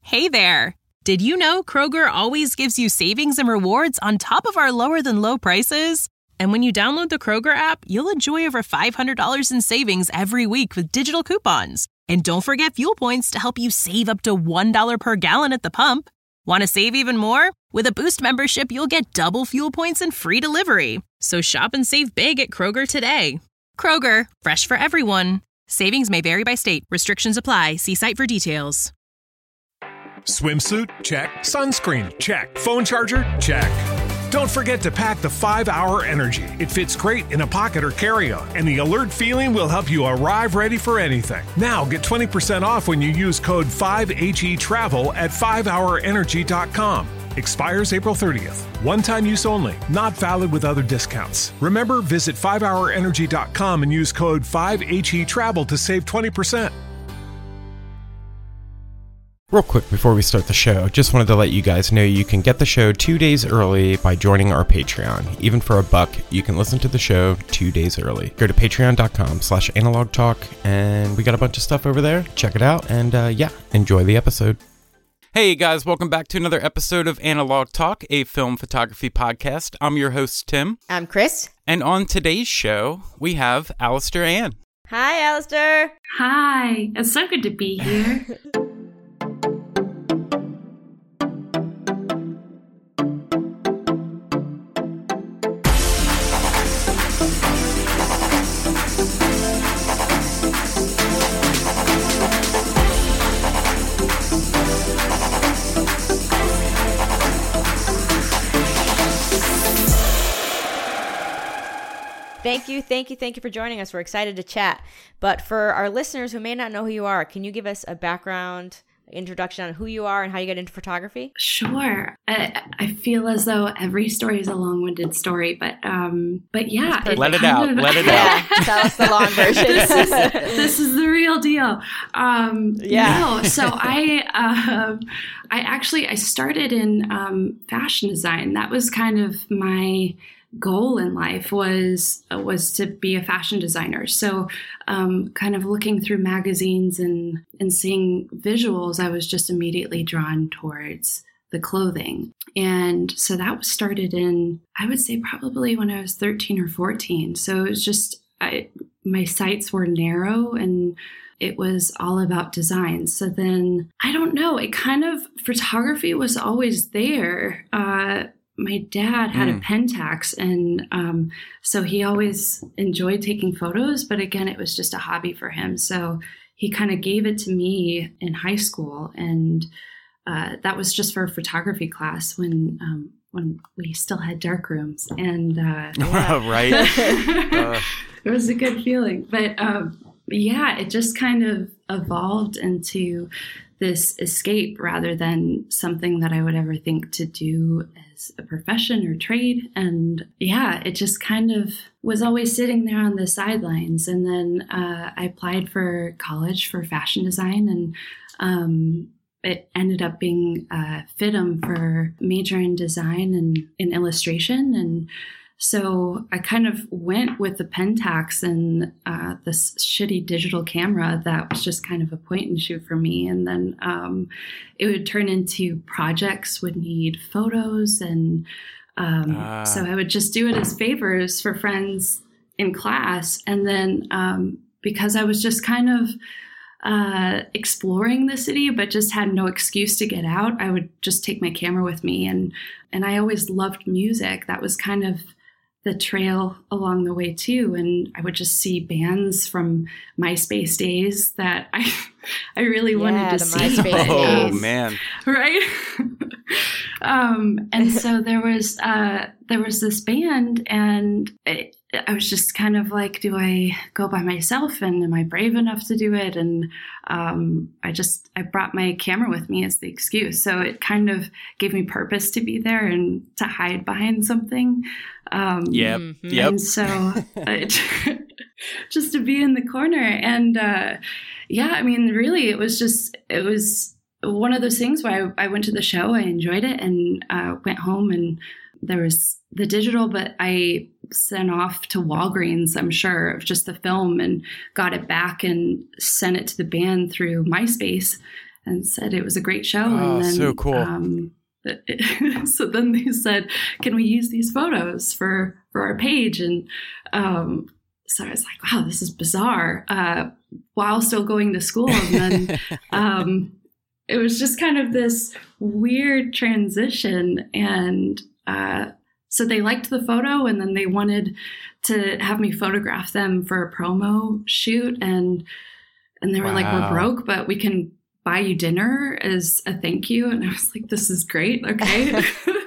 Hey there! Did you know Kroger always gives you savings and rewards on top of our lower-than-low prices? And when you download the Kroger app, you'll enjoy over $500 in savings every week with digital coupons. And don't forget fuel points to help you save up to $1 per gallon at the pump. Want to save even more? With a Boost membership, you'll get double fuel points and free delivery. So shop and save big at Kroger today. Kroger, fresh for everyone. Savings may vary by state. Restrictions apply. See site for details. Swimsuit? Check. Sunscreen? Check. Phone charger? Check. Don't forget to pack the 5-Hour Energy. It fits great in a pocket or carry-on, and the alert feeling will help you arrive ready for anything. Now get 20% off when you use code 5HETRAVEL at 5hourenergy.com. Expires April 30th. One-time use only. Not valid with other discounts. Remember, visit 5hourenergy.com and use code 5HETRAVEL to save 20%. Real quick before we start the show, just wanted to let you guys know you can get the show 2 days early by joining our Patreon. Even for $1, you can listen to the show 2 days early. Go to patreon.com/analogtalk, and we got a bunch of stuff over there. Check it out, and enjoy the episode. Hey guys, welcome back to another episode of Analog Talk, a film photography podcast. I'm your host, Tim. I'm Chris. And on today's show, we have Alistair Ann. Hi, Alistair. Hi. It's so good to be here. Thank you for joining us. We're excited to chat. But for our listeners who may not know who you are, can you give us a background introduction on who you are and how you got into photography? Sure. I feel as though every story is a long-winded story, but yeah. Let it out. Tell us the long version. This is the real deal. No, so I started in fashion design. That was kind of my goal in life was to be a fashion designer. So kind of looking through magazines and seeing visuals, I was just immediately drawn towards the clothing. And so that was started in, I would say probably when I was 13 or 14. So it was just, my sights were narrow and it was all about design. So then, I don't know, photography was always there. My dad had a Pentax, and so he always enjoyed taking photos, but again, it was just a hobby for him. So he kind of gave it to me in high school, and that was just for a photography class when we still had dark rooms. And Right. It was a good feeling. But it just kind of evolved into this escape rather than something that I would ever think to do as a profession or trade. And it just kind of was always sitting there on the sidelines. And then I applied for college for fashion design, and it ended up being FITM for major in design and in illustration. And so I kind of went with the Pentax and this shitty digital camera that was just kind of a point and shoot for me. And then it would turn into projects would need photos. And so I would just do it as favors for friends in class. And then because I was just kind of exploring the city, but just had no excuse to get out, I would just take my camera with me. And I always loved music. That was kind of the trail along the way too. And I would just see bands from MySpace days that I really wanted to see. Oh man. Right. And so there was this band, and I was just kind of like, do I go by myself, and am I brave enough to do it? And I brought my camera with me as the excuse. So it kind of gave me purpose to be there and to hide behind something. Yep. And so just to be in the corner. And I mean, really, it was one of those things where I went to the show, I enjoyed it, and went home, and there was the digital, but I sent off to Walgreens, I'm sure, of just the film, and got it back and sent it to the band through MySpace. and said it was a great show. Oh, and then, so cool. So then they said, can we use these photos for our page? And so I was like, wow, this is bizarre, while still going to school. And then it was just kind of this weird transition. And so they liked the photo, and then they wanted to have me photograph them for a promo shoot. And they were like, we're broke, but we can buy you dinner as a thank you. And I was like, this is great. Okay.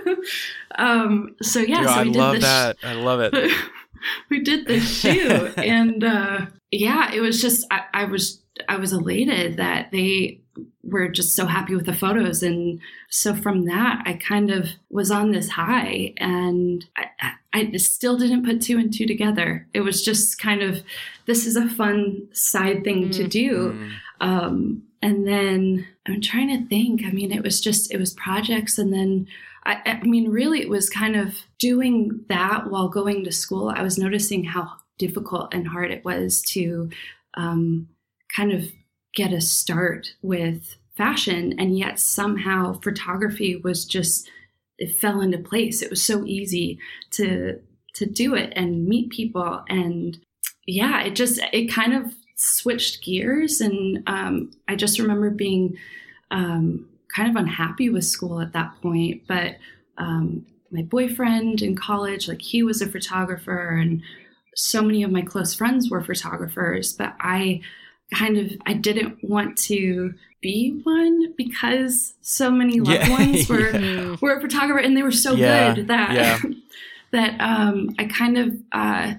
So yeah, Dude, so I we did love that. I love it. We did this shoot, and yeah, it was just, I was elated that they were just so happy with the photos. And so from that, I kind of was on this high, and I still didn't put two and two together. It was just kind of, this is a fun side thing to do. And then I'm trying to think, I mean, it was projects. And then, I mean, really it was kind of doing that while going to school. I was noticing how difficult and hard it was to kind of get a start with fashion. And yet somehow photography was just, it fell into place. It was so easy to do it and meet people. And yeah, it kind of switched gears. And I just remember being kind of unhappy with school at that point. But my boyfriend in college, like, he was a photographer, and so many of my close friends were photographers, but I didn't want to be one because so many loved ones were a photographer, and they were so good that that I kind of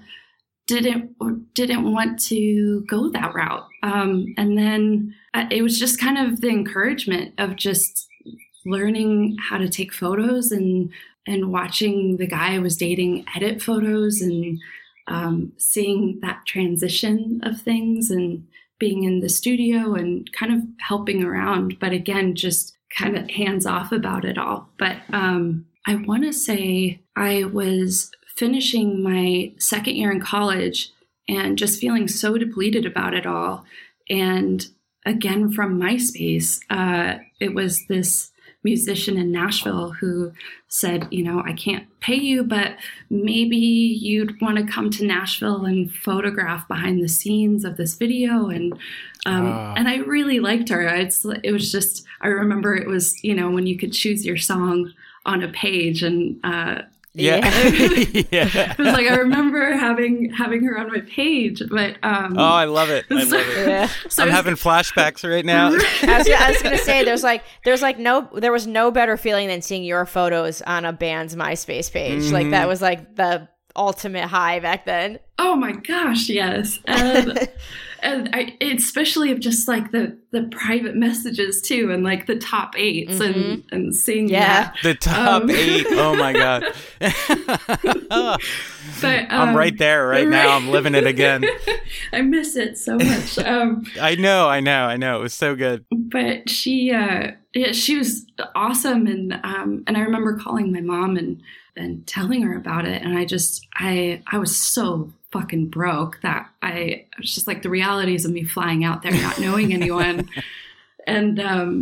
didn't want to go that route. And then it was just kind of the encouragement of just learning how to take photos and watching the guy I was dating edit photos, and seeing that transition of things, and being in the studio and kind of helping around. But again, just kind of hands off about it all. But I want to say I was finishing my second year in college and just feeling so depleted about it all. And again, from MySpace, it was this musician in Nashville who said, I can't pay you, but maybe you'd want to come to Nashville and photograph behind the scenes of this video. And I really liked her. It was just, I remember it was, when you could choose your song on a page, and it was like, I remember having her on my page, but I love it. I love it. Yeah. So I'm having flashbacks right now. I was gonna say, there was no better feeling than seeing your photos on a band's MySpace page. Like, that was like the ultimate high back then. Oh my gosh, yes. And I, especially of just like the private messages too, and like the top 8s and seeing that. The top 8. Oh my God. But I'm right there right now. I'm living it again. I miss it so much. I know. It was so good. But she was awesome. And I remember calling my mom and telling her about it. And I was so fucking broke that I was just like, the realities of me flying out there, not knowing anyone. And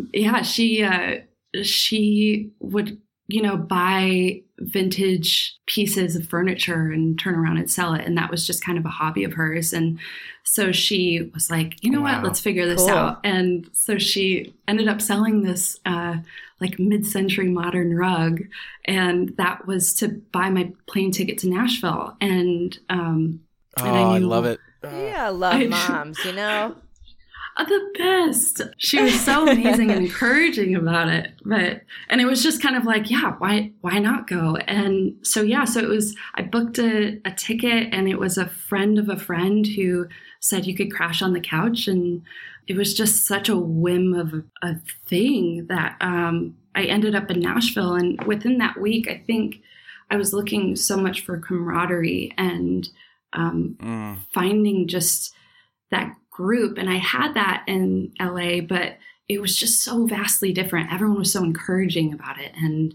she would, buy vintage pieces of furniture and turn around and sell it. And that was just kind of a hobby of hers. And so she was like, what, let's figure this out. And so she ended up selling this like mid-century modern rug. And that was to buy my plane ticket to Nashville. And I love it. Yeah, I love moms, The best. She was so amazing and encouraging about it. And it was just kind of like, why not go? And so it was, I booked a ticket, and it was a friend of a friend who said you could crash on the couch. And it was just such a whim of a thing that I ended up in Nashville. And within that week, I think I was looking so much for camaraderie and finding just that group. And I had that in LA, but it was just so vastly different. Everyone was so encouraging about it. And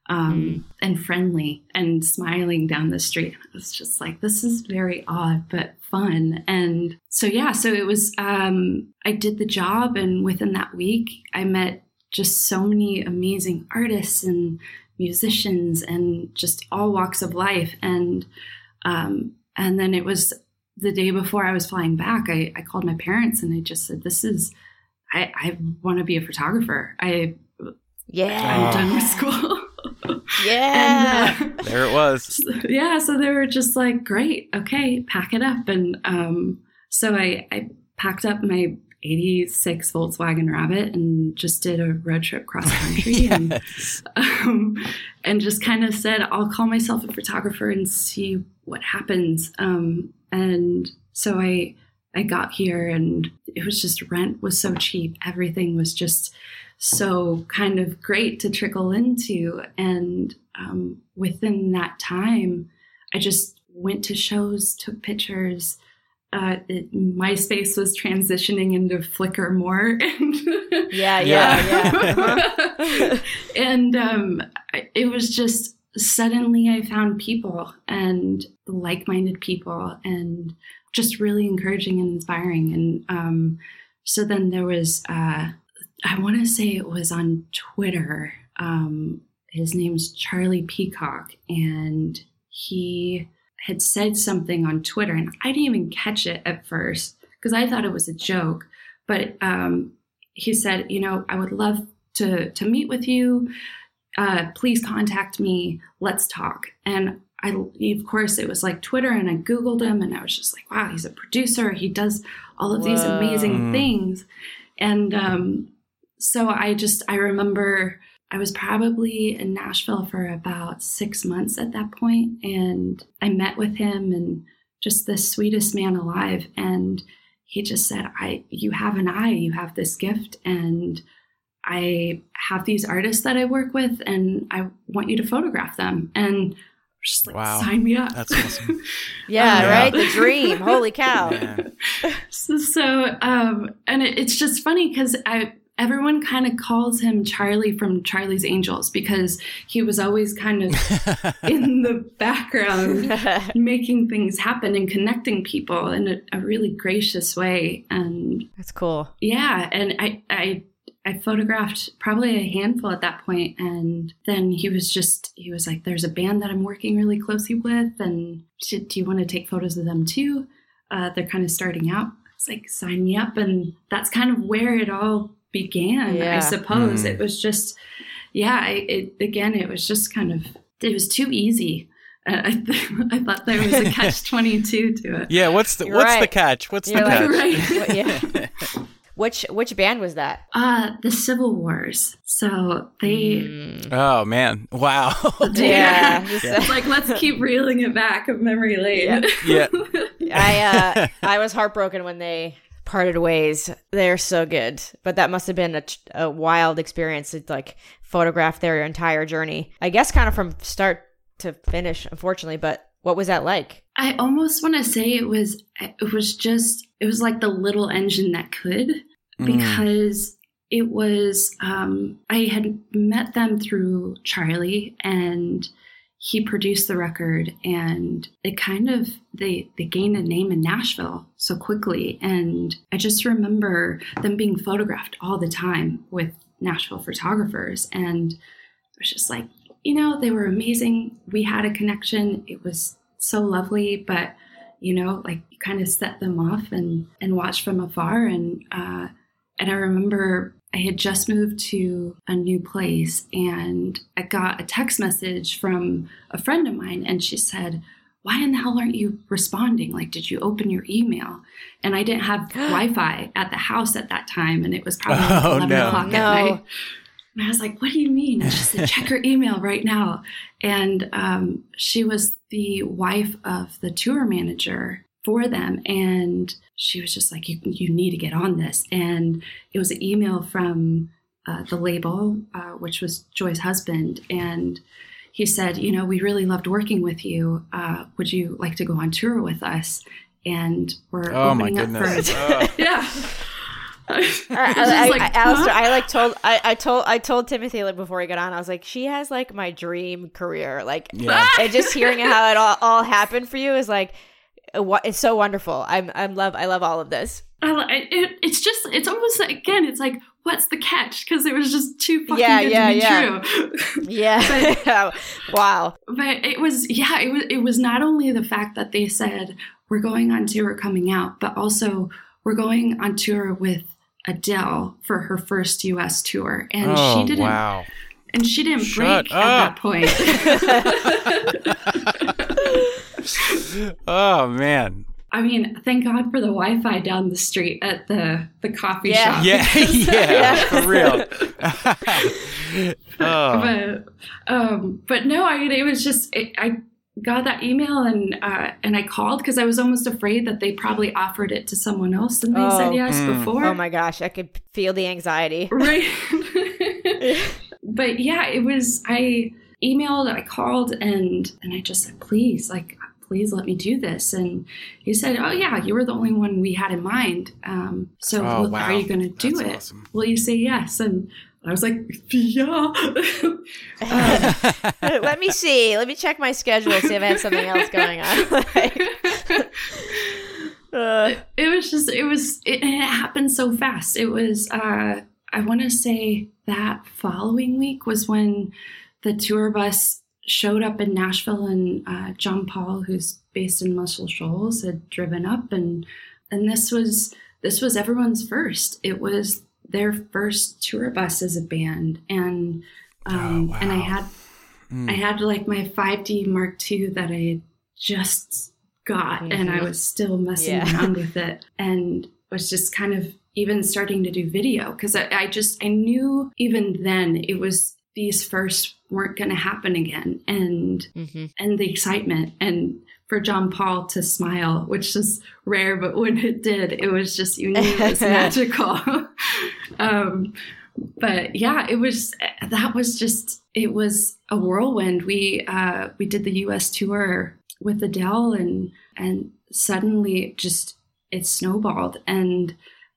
and friendly and smiling down the street. I was just like, this is very odd, but fun. And so it was, I did the job, and within that week, I met just so many amazing artists and musicians and just all walks of life. And then it was the day before I was flying back, I called my parents and I just said, I want to be a photographer. I'm done with school. Yeah. And, there it was. Yeah. So they were just like, great. Okay. Pack it up. And so I packed up my 86 Volkswagen Rabbit and just did a road trip cross country. Yes. And just kind of said, I'll call myself a photographer and see what happens. And so I got here, and it was just, rent was so cheap. Everything was just so kind of great to trickle into. And within that time, I just went to shows, took pictures. MySpace was transitioning into Flickr more. Yeah. And it was just, suddenly I found people, and like-minded people, and just really encouraging and inspiring. And so then there was, I want to say it was on Twitter. His name's Charlie Peacock, and he had said something on Twitter, and I didn't even catch it at first because I thought it was a joke. But he said, I would love to meet with you. Please contact me. Let's talk. And of course, it was like Twitter, and I Googled him, and I was just like, wow, he's a producer. He does all of these amazing things. And so I remember I was probably in Nashville for about 6 months at that point, and I met with him, and just the sweetest man alive. And he just said, you have an eye, you have this gift, and I have these artists that I work with, and I want you to photograph them. And just like, wow. Sign me up. That's awesome. Yeah, right? The dream. Holy cow. Yeah. And it's just funny because everyone kind of calls him Charlie from Charlie's Angels, because he was always kind of in the background making things happen and connecting people in a really gracious way. And that's cool. Yeah. And I photographed probably a handful at that point. And then he was like, there's a band that I'm working really closely with, and do you want to take photos of them too? They're kind of starting out. It's like, sign me up. And that's kind of where it all began, I suppose. It was just, it was just kind of, it was too easy. I thought there was a catch-22 to it. Yeah, what's the catch? What's the catch? Right. Yeah. Which band was that? The Civil Wars. So they... Oh, man. Wow. Yeah. It's like, let's keep reeling it back of memory lane. Yeah. I was heartbroken when they parted ways. They're so good. But that must have been a wild experience to like photograph their entire journey. I guess kind of from start to finish, unfortunately. But what was that like? I almost want to say it was like the little engine that could, because it was, I had met them through Charlie, and he produced the record, and it kind of, they gained a name in Nashville so quickly. And I just remember them being photographed all the time with Nashville photographers. And it was just like, they were amazing. We had a connection. It was so lovely, but like you kind of set them off and watch from afar. And I remember I had just moved to a new place, and I got a text message from a friend of mine, and she said, why in the hell aren't you responding? Like, did you open your email? And I didn't have Wi-Fi at the house at that time, and it was probably 11 o'clock at night. And I was like, what do you mean? And she said, check your email right now. And she was the wife of the tour manager for them. And she was just like, you need to get on this. And it was an email from the label, which was Joy's husband. And he said, we really loved working with you. Would you like to go on tour with us? And we're opening up for yeah. Alistair, I told Timothy like before he got on, I was like, she has like my dream career, like, and just hearing how it all happened for you is like, it's so wonderful. I love all of this. It's almost like, again, it's like, what's the catch? Because it was just too fucking good to be true. Yeah. Wow. But it was not only the fact that they said we're going on tour coming out, but also we're going on tour with Adele for her first US tour. And she didn't wow. And she didn't break at that point. Oh man. I mean, thank God for the Wi-Fi down the street at the coffee shop. Yeah, for real. But no, I mean, it was just I got that email and I called because I was almost afraid that they probably offered it to someone else and they said yes before. Oh my gosh, I could feel the anxiety. Right. But yeah, it was. I emailed, I called, and I just said, please let me do this. And he said, oh yeah, you were the only one we had in mind. So wow. are you going to do That's it? Awesome. Will you say yes? And I was like, yeah. Let me see. Let me check my schedule, see if I have something else going on. It happened so fast. It was, I want to say that following week was when the tour bus showed up in Nashville, and John Paul, who's based in Muscle Shoals, had driven up, and this was everyone's first. It was their first tour bus as a band, and and I had like my 5D Mark II that I had just got, and I was still messing around with it, and was just kind of even starting to do video because I knew even then it was. These first weren't going to happen again, and the excitement, and for John Paul to smile, which is rare, but when it did, it was just, you knew it was magical. But yeah, it was a whirlwind. We did the US tour with Adele, and suddenly it snowballed, and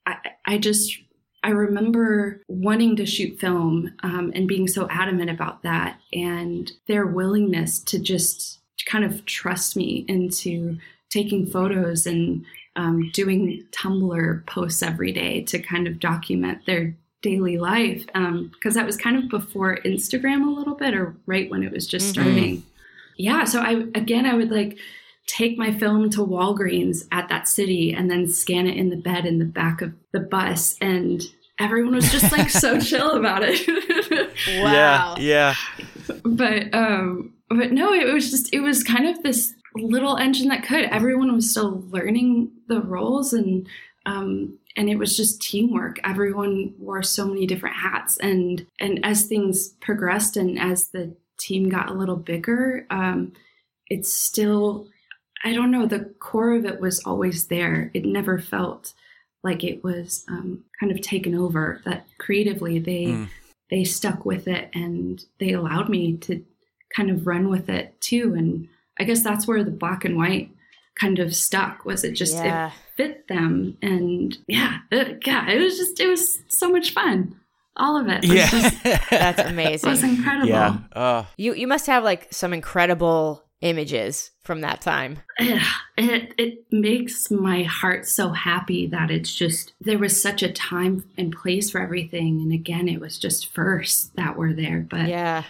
I remember wanting to shoot film and being so adamant about that, and their willingness to just kind of trust me into taking photos and doing Tumblr posts every day to kind of document their daily life, because that was kind of before Instagram a little bit, or right when it was just starting. Yeah, so I would like take my film to Walgreens at that city and then scan it in the bed in the back of the bus, and everyone was just like so chill about it. Wow. Yeah. But no, it was kind of this little engine that could. Everyone was still learning the roles, and it was just teamwork. Everyone wore so many different hats, and as things progressed and as the team got a little bigger, it's still, I don't know, the core of it was always there. It never felt like it was kind of taken over. That creatively they stuck with it, and they allowed me to kind of run with it too. And I guess that's where the black and white kind of stuck, was it just it fit them. And it was so much fun. All of it. That's amazing. It was incredible. Yeah. You must have like some incredible images from that time. It makes my heart so happy that it's just, there was such a time and place for everything. And again, it was just firsts that were there. But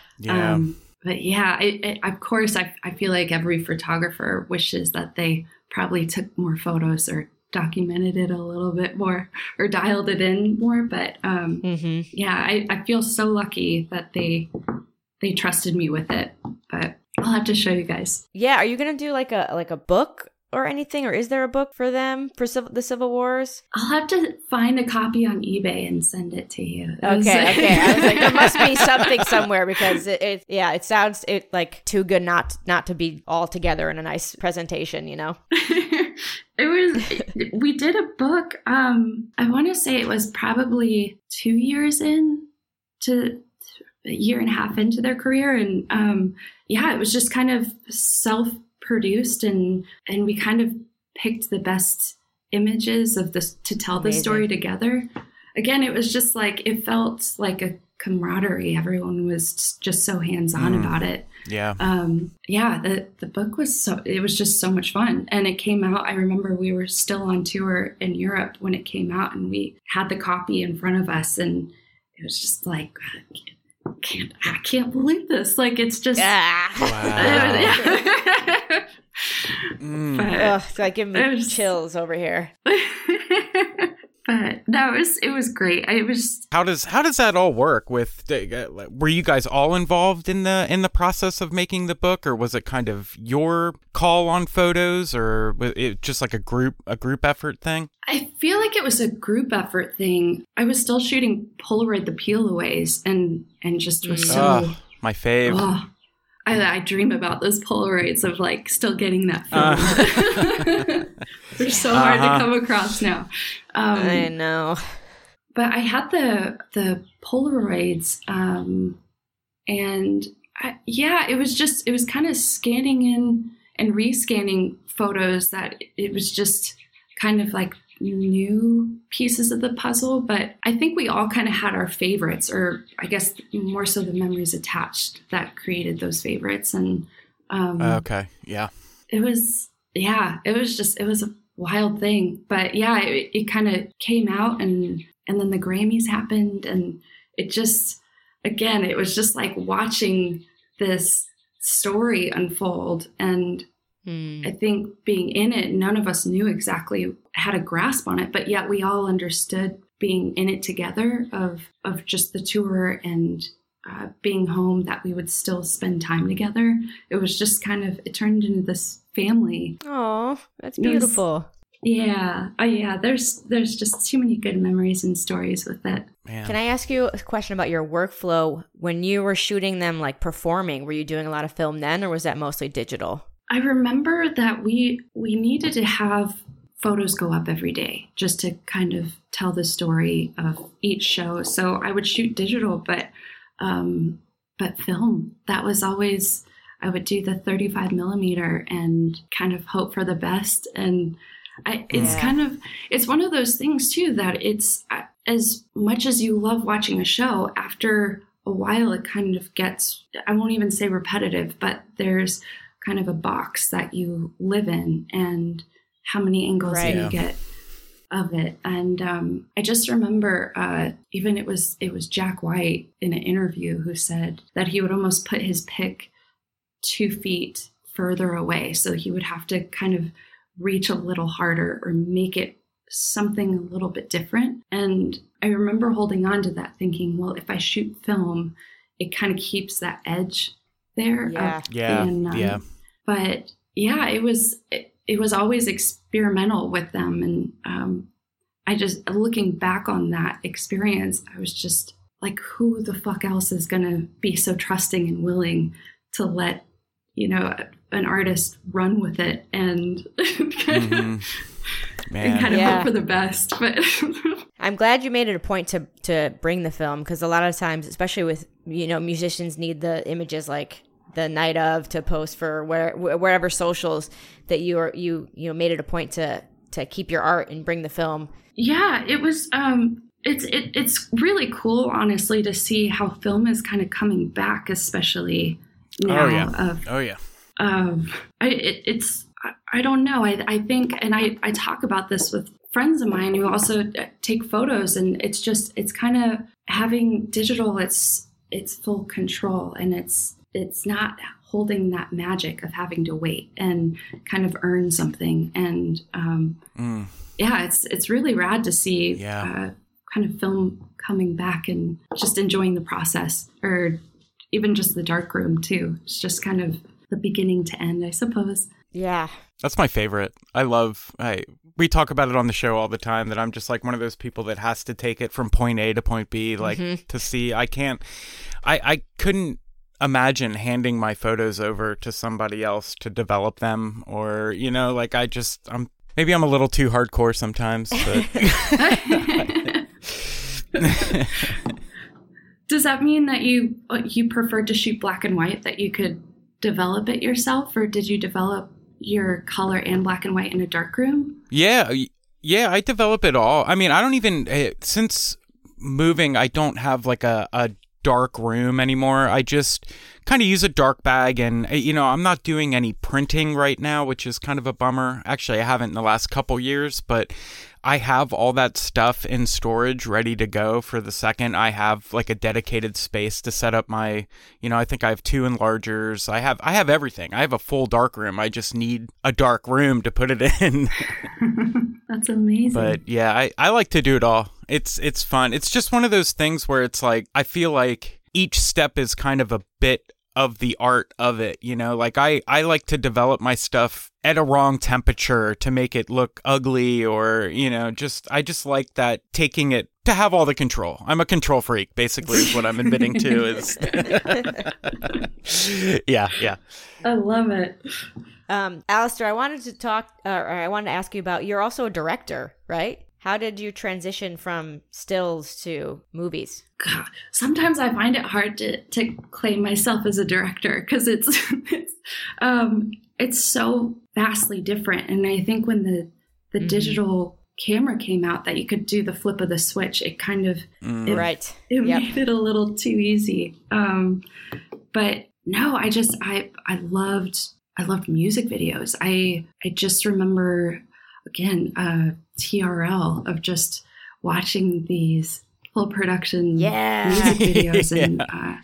of course, I feel like every photographer wishes that they probably took more photos or documented it a little bit more or dialed it in more. But I feel so lucky that they trusted me with it. But I'll have to show you guys. Yeah, are you gonna do like a book or anything, or is there a book for them for the Civil Wars? I'll have to find a copy on eBay and send it to you. Okay. I was like, there must be something somewhere, because it sounds like too good not to be all together in a nice presentation, you know. We did a book. I want to say it was probably 2 years in to a year and a half into their career, and it was just kind of self-produced, and we kind of picked the best images of this to tell the story together. again, it was just like, it felt like a camaraderie. Everyone was just so hands-on about it. Yeah. The book was it was just so much fun. And it came out, I remember we were still on tour in Europe when it came out, and we had the copy in front of us, and it was just like, I can't believe this. Like, it's just, Wow. It's like giving me chills over here. But no, it was great. It was. How does that all work? Were you guys all involved in the process of making the book, or was it kind of your call on photos, or was it just like a group effort thing? I feel like it was a group effort thing. I was still shooting Polaroid the peel-aways, and just was so my fave. Oh, I dream about those Polaroids of like still getting that film. They're so hard to come across now. I know. But I had the Polaroids, and it was kind of scanning in and rescanning photos that it was just kind of like new pieces of the puzzle. But I think we all kind of had our favorites, or I guess more so the memories attached that created those favorites. And okay, yeah, it was a wild thing. But yeah, it kind of came out, and then the Grammys happened, and it just, again, it was just like watching this story unfold. And I think being in it, none of us knew exactly, had a grasp on it, but yet we all understood being in it together of just the tour and being home, that we would still spend time together. It was just kind of, it turned into this family. Oh, that's beautiful. There's just too many good memories and stories with it. Man. Can I ask you a question about your workflow? When you were shooting them, like performing, were you doing a lot of film then, or was that mostly digital? I remember that we needed to have photos go up every day just to kind of tell the story of each show. So I would shoot digital, but film, that was always, I would do the 35 millimeter and kind of hope for the best. And it's one of those things too, that it's, as much as you love watching a show, after a while it kind of gets, I won't even say repetitive, but there's kind of a box that you live in, and how many angles do you get of it. And I just remember even it was Jack White in an interview who said that he would almost put his pick 2 feet further away, so he would have to kind of reach a little harder or make it something a little bit different. And I remember holding on to that, thinking, well, if I shoot film, it kind of keeps that edge there. But yeah, it was always experimental with them. And I just, looking back on that experience, I was just like, who the fuck else is going to be so trusting and willing to let, an artist run with it and kind of hope for the best. But I'm glad you made it a point to bring the film, because a lot of times, especially with, musicians need the images like the night of to post for wherever socials, that you made it a point to keep your art and bring the film. Yeah, it was it's really cool, honestly, to see how film is kind of coming back, especially now. I don't know. I think, and I talk about this with friends of mine who also take photos, and it's kind of having digital, it's full control, and it's not holding that magic of having to wait and kind of earn something. And it's really rad to see kind of film coming back and just enjoying the process, or even just the darkroom too. It's just kind of the beginning to end, I suppose. Yeah. That's my favorite. We talk about it on the show all the time, that I'm just like one of those people that has to take it from point A to point B, like to see. I couldn't imagine handing my photos over to somebody else to develop them, or, maybe I'm a little too hardcore sometimes, but Does that mean that you preferred to shoot black and white, that you could develop it yourself, or did you develop your color and black and white in a darkroom? Yeah, I develop it all. I mean, I don't even, since moving, I don't have like a dark room anymore. I just kind of use a dark bag, and I'm not doing any printing right now, which is kind of a bummer. Actually, I haven't in the last couple years, but I have all that stuff in storage ready to go for the second I have like a dedicated space to set up my, I think I have 2 enlargers. I have everything. I have a full dark room. I just need a dark room to put it in. That's amazing. But yeah, I like to do it all. It's fun. It's just one of those things where it's like, I feel like each step is kind of a bit of the art of it, like I like to develop my stuff at a wrong temperature to make it look ugly, or I just like that, taking it to have all the control. I'm a control freak, basically, is what I'm admitting to. Is yeah I love it. Alistair, I wanted to ask you about, you're also a director, right? How did you transition from stills to movies? God, sometimes I find it hard to claim myself as a director, because it's so vastly different. And I think when the digital camera came out, that you could do the flip of the switch, it kind of right. It made it a little too easy. But no, I loved music videos. I just remember, again, TRL, of just watching these full production music videos. And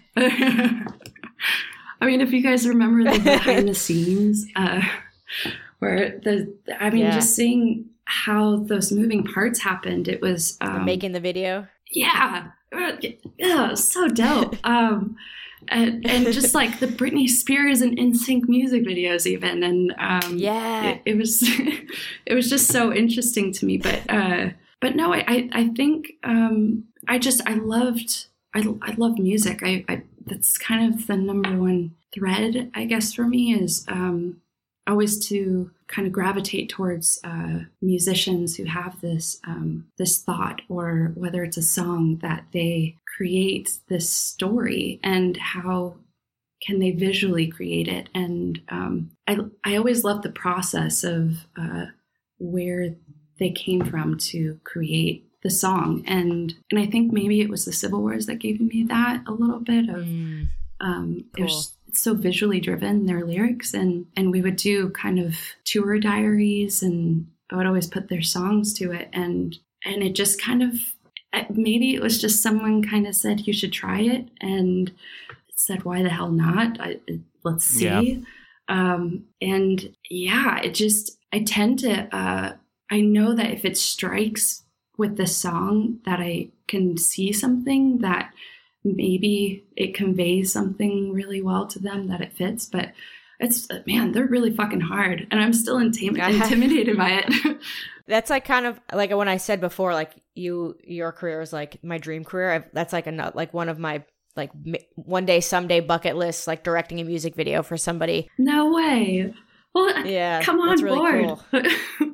I mean, if you guys remember the behind the scenes, where just seeing how those moving parts happened, it was making the video. Yeah, so dope. And just like the Britney Spears and NSYNC music videos, even, and it was it was just so interesting to me. But no, I think I love music. I that's kind of the number one thread, I guess, for me, is always to kind of gravitate towards musicians who have this thought, or whether it's a song, that they create this story, and how can they visually create it. And I always loved the process of where they came from to create the song. And I think maybe it was the Civil Wars that gave me that a little bit of it was so visually driven, their lyrics, and we would do kind of tour diaries, and I would always put their songs to it, and it just kind of, maybe it was just someone kind of said, you should try it, and it said, why the hell not? Let's see. I tend to I know that if it strikes with the song, that I can see something, that maybe it conveys something really well to them, that it fits. But they're really fucking hard, and I'm still intimidated by it. That's like kind of like when I said before, like your career is like my dream career. That's like one of my like one day, someday bucket list, like directing a music video for somebody. No way. Well, yeah, come on board. Really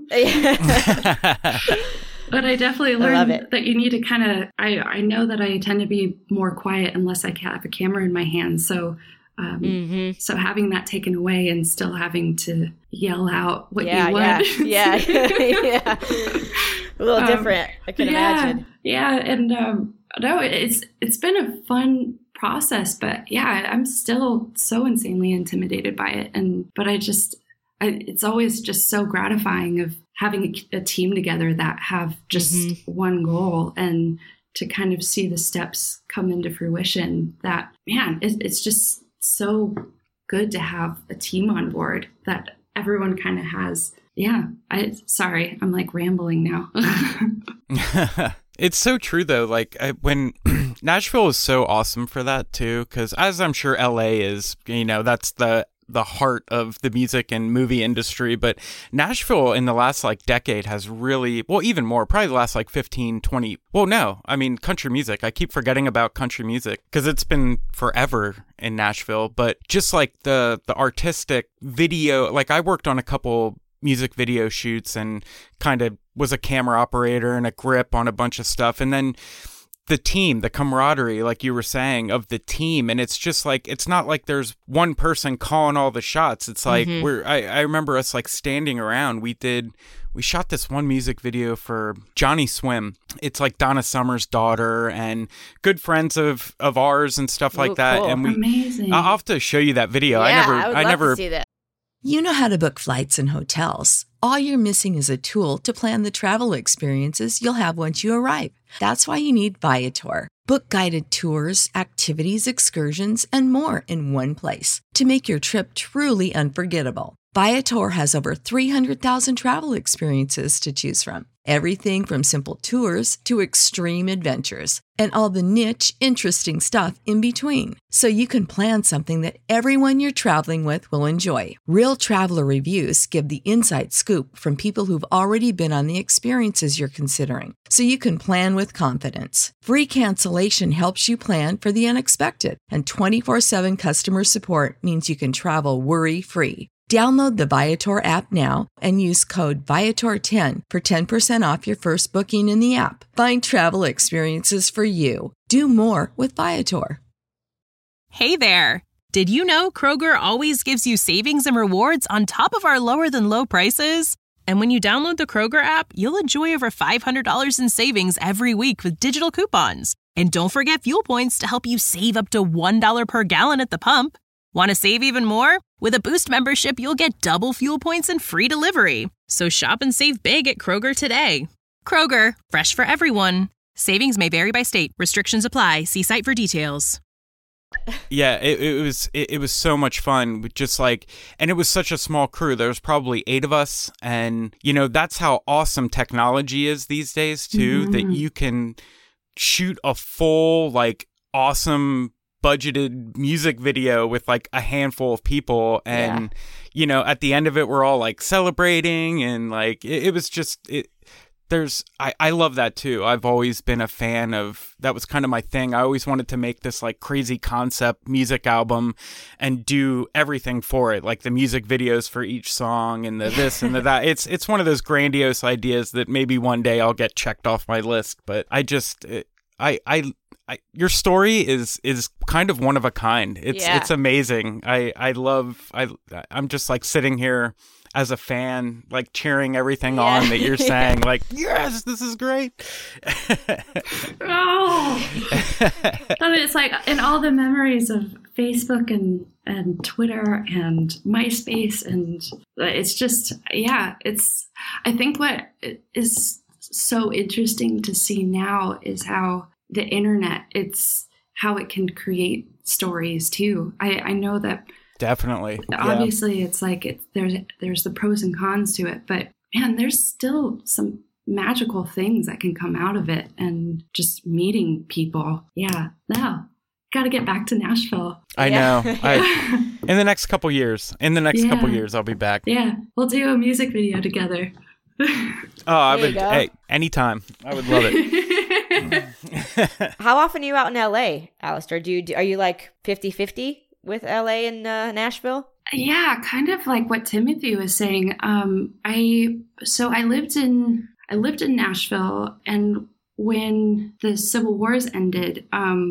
cool. But I definitely learned that you need to kind of, I know that I tend to be more quiet unless I have a camera in my hand. So so having that taken away and still having to yell out what you want. Yeah. A little different, I can imagine. Yeah. And no, it's been a fun process, but yeah, I'm still so insanely intimidated by it. But it's always just so gratifying of having a team together that have just one goal, and to kind of see the steps come into fruition. That, man, it's just so good to have a team on board that everyone kind of has. Yeah. Sorry, I'm like rambling now. It's so true though. Like when Nashville is so awesome for that too, because as I'm sure LA is, that's the heart of the music and movie industry. But Nashville in the last like decade has really, well, even more, probably the last like 15, 20. Well, no, I mean, country music. I keep forgetting about country music because it's been forever in Nashville. But just like the artistic video, like I worked on a couple music video shoots and kind of was a camera operator and a grip on a bunch of stuff. And then the team, the camaraderie, like you were saying, of the team. And it's just like, it's not like there's one person calling all the shots. It's like I remember us like standing around. We shot this one music video for Johnny Swim. It's like Donna Summer's daughter and good friends of ours and stuff like that. Cool. And Amazing. I'll have to show you that video. Yeah, I would never love to see that. You know how to book flights and hotels. All you're missing is a tool to plan the travel experiences you'll have once you arrive. That's why you need Viator. Book guided tours, activities, excursions, and more in one place to make your trip truly unforgettable. Viator has over 300,000 travel experiences to choose from. Everything from simple tours to extreme adventures and all the niche, interesting stuff in between. So you can plan something that everyone you're traveling with will enjoy. Real traveler reviews give the inside scoop from people who've already been on the experiences you're considering. So you can plan with confidence. Free cancellation helps you plan for the unexpected. And 24/7 customer support means you can travel worry-free. Download the Viator app now and use code Viator10 for 10% off your first booking in the app. Find travel experiences for you. Do more with Viator. Hey there! Did you know Kroger always gives you savings and rewards on top of our lower than low prices? And when you download the Kroger app, you'll enjoy over $500 in savings every week with digital coupons. And don't forget fuel points to help you save up to $1 per gallon at the pump. Want to save even more? With a Boost membership, you'll get double fuel points and free delivery. So shop and save big at Kroger today. Kroger, fresh for everyone. Savings may vary by state. Restrictions apply. See site for details. Yeah, it was so much fun. Just like, and it was such a small crew. There was probably 8 of us, and you know that's how awesome technology is these days too. That you can shoot a full like awesome budgeted music video with like a handful of people, and you know at the end of it we're all like celebrating, and like it was just it. I love that too. I've always been a fan of, that was kind of my thing. I always wanted to make this like crazy concept music album and do everything for it, like the music videos for each song and the this and the that. It's one of those grandiose ideas that maybe one day I'll get checked off my list. But your story is kind of one of a kind. It's amazing. I'm just like sitting here as a fan, like cheering everything on that you're saying, like, yes, this is great. Oh, I mean, it's like in all the memories of Facebook and Twitter and MySpace, and it's just, I think what is so interesting to see now is how the internet, it's how it can create stories too. I know that definitely, obviously it's like there's the pros and cons to it, but man, there's still some magical things that can come out of it, and just meeting people. Now got to get back to Nashville. I know. In the next couple years, I'll be back. Yeah, we'll do a music video together. I would. Hey, anytime. I would love it. How often are you out in LA, Alistair? Are you like 50-50 with LA and Nashville? Yeah, kind of like what Timothy was saying. I lived in Nashville, and when the Civil Wars ended,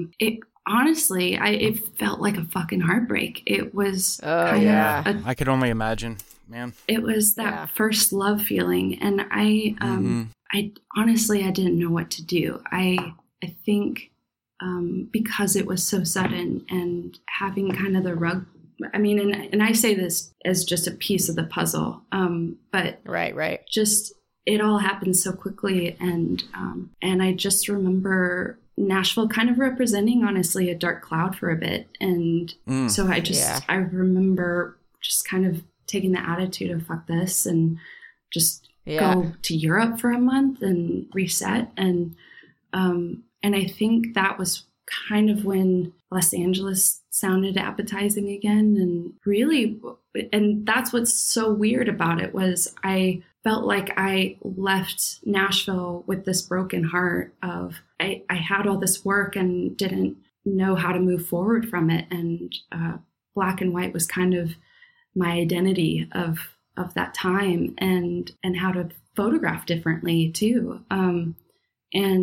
it felt like a fucking heartbreak. It was I could only imagine, man. It was that first love feeling, and I honestly I didn't know what to do. I think because it was so sudden, and having kind of the rug. I mean, and I say this as just a piece of the puzzle, but right. Just it all happened so quickly, and I just remember Nashville kind of representing, honestly, a dark cloud for a bit, and so I remember just kind of taking the attitude of fuck this, and just go to Europe for a month and reset, and I think that was kind of when Los Angeles sounded appetizing again, and really, and that's what's so weird about it was I felt like I left Nashville with this broken heart of I had all this work and didn't know how to move forward from it, and black and white was kind of my identity of that time, and how to photograph differently too. And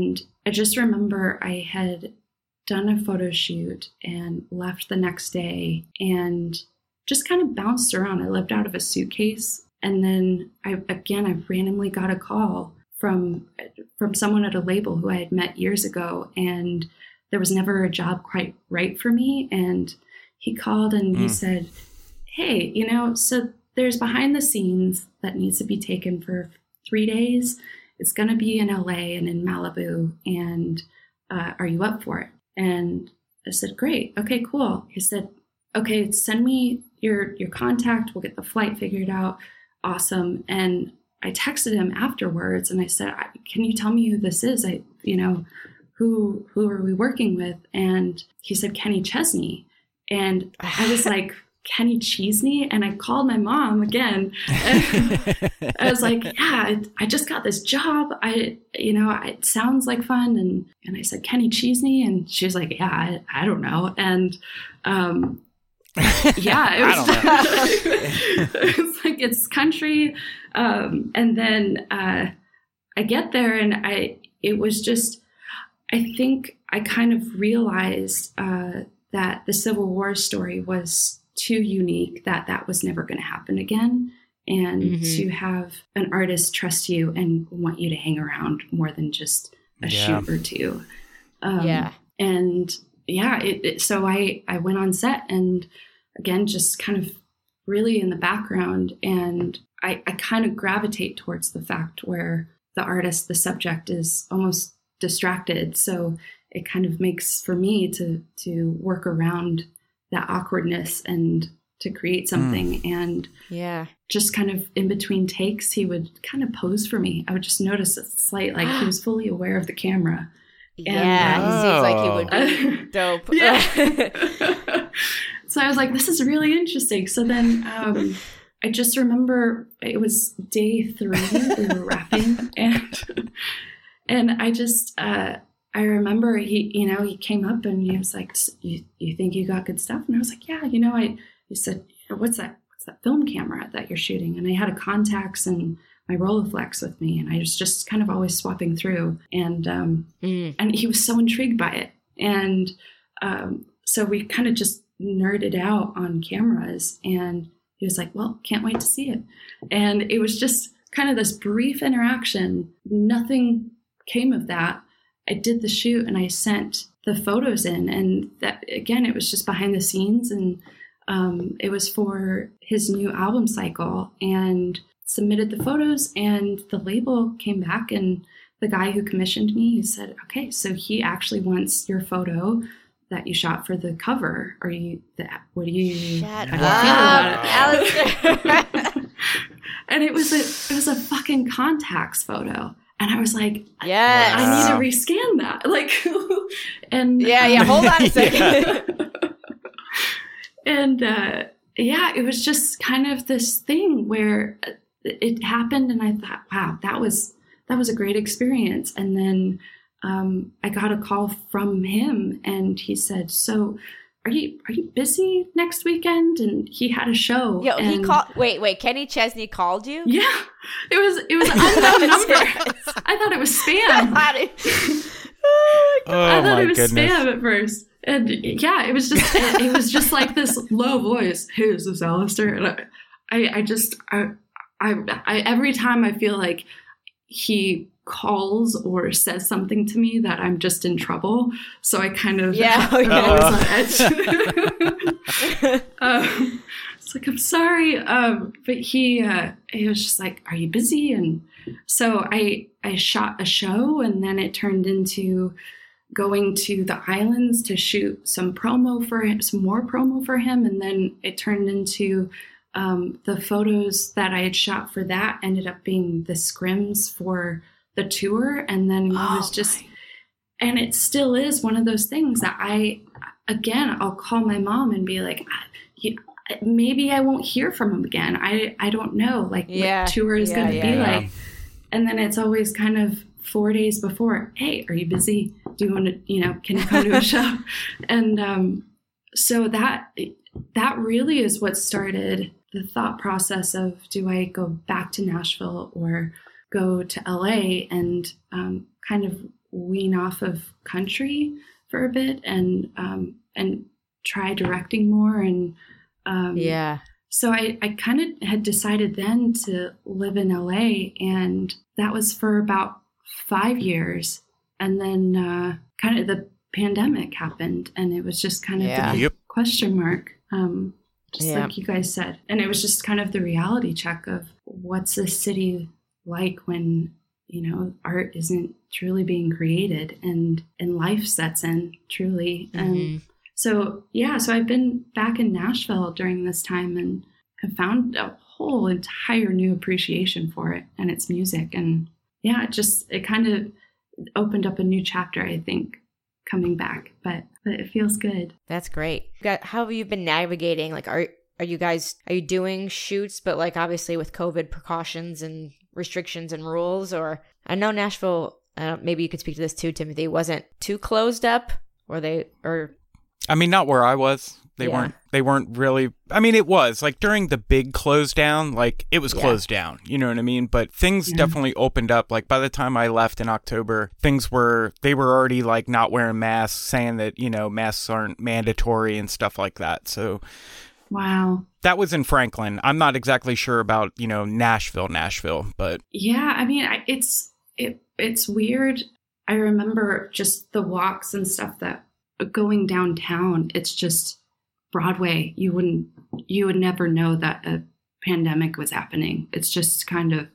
I just remember I had done a photo shoot and left the next day and just kind of bounced around. I lived out of a suitcase. And then I randomly got a call from someone at a label who I had met years ago, and there was never a job quite right for me. And he called and he said, hey, so there's behind the scenes that needs to be taken for 3 days. It's going to be in LA and in Malibu. And are you up for it? And I said, great. Okay, cool. He said, okay, send me your contact. We'll get the flight figured out. Awesome. And I texted him afterwards and I said, can you tell me who this is? Who are we working with? And he said, Kenny Chesney. And I was like, Kenny Chesney? And I called my mom again. I was like, yeah, I just got this job. It sounds like fun. And I said, Kenny Chesney? And she was like, yeah, I don't know. And, yeah, it was, it's like, it's country. And then, I get there and it was just, I think I kind of realized, that the Civil War story was too unique, that was never going to happen again. And to have an artist trust you and want you to hang around more than just a shoot or two. And so I went on set and again, just kind of really in the background. And I kind of gravitate towards the fact where the artist, the subject is almost distracted. So it kind of makes for me to work around that awkwardness and to create something. And just kind of in between takes, he would kind of pose for me. I would just notice a slight, like he was fully aware of the camera. Yeah, he seems like he would be dope. Yeah. So I was like, this is really interesting. So then I just remember it was day 3, we were wrapping, and I just, I remember he came up and he was like, you think you got good stuff? And I was like, yeah, he said, what's that film camera that you're shooting? And I had a Contax and my Rolleiflex with me, and I was just kind of always swapping through, and he was so intrigued by it. And so we kind of just nerded out on cameras, and he was like, well, can't wait to see it. And it was just kind of this brief interaction. Nothing came of that. I did the shoot and I sent the photos in, and that again, it was just behind the scenes, and it was for his new album cycle, and submitted the photos, and the label came back, and the guy who commissioned me, he said, okay, so he actually wants your photo that you shot for the cover. What do you feel about it? And it was a fucking Contax photo. And I was like, yes, I need to rescan that. Like, and hold on a second. And it was just kind of this thing where it happened, and I thought, wow, that was a great experience. And then I got a call from him, and he said, so are you busy next weekend? And he had a show. He called. Wait, Kenny Chesney called you? Yeah, it was an unknown number. I thought it was spam. I thought it was spam at first. And it was just like this low voice. Hey, is this Alistair? And I every time I feel like he calls or says something to me that I'm just in trouble. So I kind of I'm always on edge. It's like, I'm sorry. But he was just like, are you busy? And so I shot a show, and then it turned into going to the islands to shoot some more promo for him. And then it turned into the photos that I had shot for that ended up being the scrims for the tour. And then it was just, and it still is one of those things that I'll call my mom and be like, maybe I won't hear from him again. I don't know what tour is going to be like. And then it's always kind of 4 days before, hey, are you busy? Do you want to, can you come to a show? And so that really is what started the thought process of, do I go back to Nashville or go to LA? And kind of wean off of country for a bit and try directing more. And so I kind of had decided then to live in LA, and that was for about 5 years. And then kind of the pandemic happened, and it was just kind of the question mark, like you guys said. And it was just kind of the reality check of what's this city like when, art isn't truly being created and life sets in truly. And so I've been back in Nashville during this time and have found a whole entire new appreciation for it and its music. And it kind of opened up a new chapter, I think, coming back, but it feels good. That's great. How have you been navigating? Like, are you doing shoots, but like obviously with COVID precautions and restrictions and rules? Or I know Nashville, maybe you could speak to this too, Timothy, wasn't too closed up, I mean, not where I was. They weren't really, I mean, it was like during the big close down, like it was closed down, you know what I mean? But things definitely opened up. Like by the time I left in October, they were already like not wearing masks, saying that, masks aren't mandatory and stuff like that. So wow. That was in Franklin. I'm not exactly sure about, Nashville, but yeah, I mean, it's weird. I remember just the walks and stuff that going downtown, it's just Broadway. You would never know that a pandemic was happening. It's just kind of,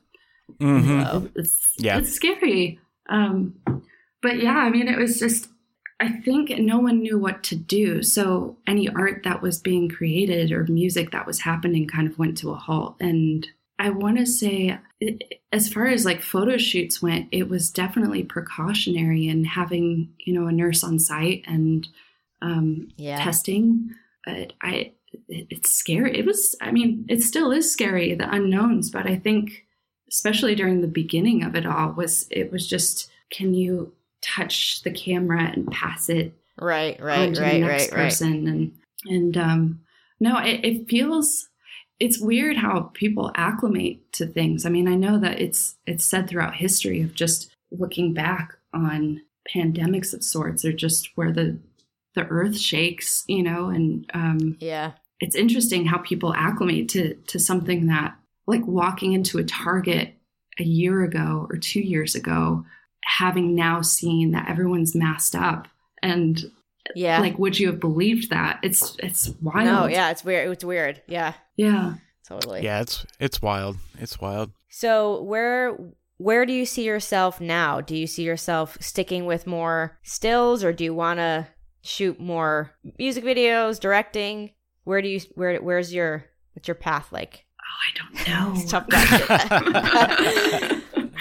it's scary. But yeah, I mean, it was just, I think no one knew what to do. So any art that was being created or music that was happening kind of went to a halt. And I want to say, as far as like photo shoots went, it was definitely precautionary and having, a nurse on site and testing. But it's scary. It still is scary, the unknowns. But I think, especially during the beginning of it all, it was just, can you touch the camera and pass it right to the next person? And no, it feels, it's weird how people acclimate to things. I mean, I know that it's said throughout history of just looking back on pandemics of sorts, or just where the earth shakes, and it's interesting how people acclimate to something that, like walking into a Target a year ago or 2 years ago, having now seen that everyone's masked up, and like, would you have believed that? It's wild. No, it's weird. It's weird. Yeah, totally. Yeah, it's wild. It's wild. So where do you see yourself now? Do you see yourself sticking with more stills, or do you want to shoot more music videos, directing? What's your path like? Oh, I don't know. It's a tough question.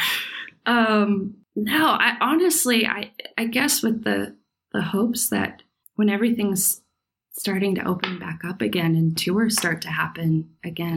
No, I honestly, I guess with the hopes that when everything's starting to open back up again and tours start to happen again.